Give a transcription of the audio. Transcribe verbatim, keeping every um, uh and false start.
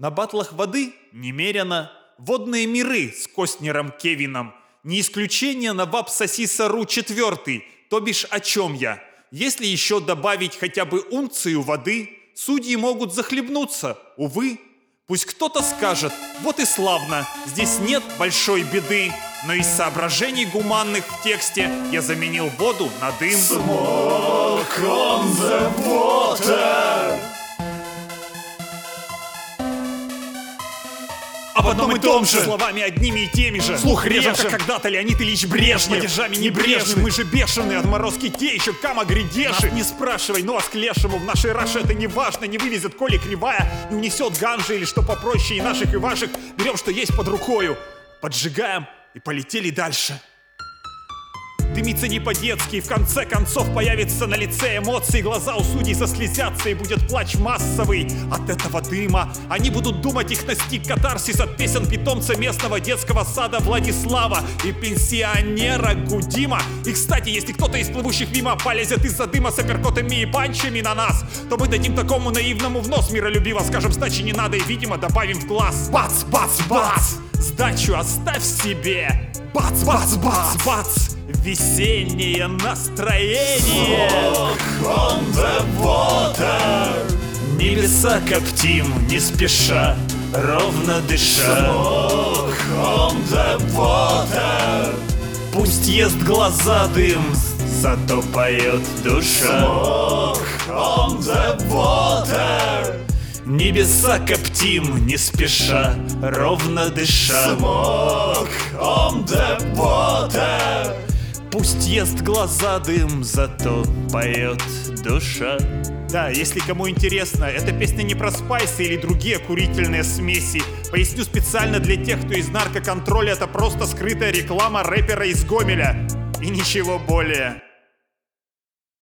На батлах воды немерено. Водные миры с Костнером Кевином. Не исключение на Вапсасисару четвертый, то бишь о чем я. Если еще добавить хотя бы унцию воды, судьи могут захлебнуться, увы. Пусть кто-то скажет, вот и славно, здесь нет большой беды. Но из соображений гуманных в тексте я заменил воду на дым. Smoke on the water. Об одном и том же, словами одними и теми же. Слух режем, как когда-то Леонид Ильич Брежнев. Падежами небрежны, мы же бешеные, отморозки те еще камагридеши. Нас не спрашивай, ну а к лешему в нашей Раше это не важно. Не вывезет Коли Кривая, не унесет ганжи или что попроще и наших, и ваших. Берем, что есть под рукою, поджигаем и полетели дальше. Дымится не по-детски, в конце концов появится на лице эмоции. Глаза у судей заслезятся и будет плач массовый от этого дыма. Они будут думать, их настиг катарсис от песен питомца местного детского сада Владислава и пенсионера Гудима. И, кстати, если кто-то из плывущих мимо полезет из-за дыма с апперкотами и панчами на нас, то мы дадим такому наивному в нос миролюбиво. Скажем, сдачи не надо и, видимо, добавим в глаз. Бац, бац, бац! Сдачу оставь себе! Бац, бац, бац, бац! Весеннее настроение. Smoke on the water. Небеса коптим, не спеша, ровно дыша. Smoke on the water. Пусть ест глаза дым, зато поет душа. Smoke on the water. Небеса коптим, не спеша, ровно дыша. Smoke on the water. Пусть ест глаза дым, зато поет душа. Да, если кому интересно, эта песня не про спайсы или другие курительные смеси. Поясню специально для тех, кто из наркоконтроля. Это просто скрытая реклама рэпера из Гомеля. И ничего более.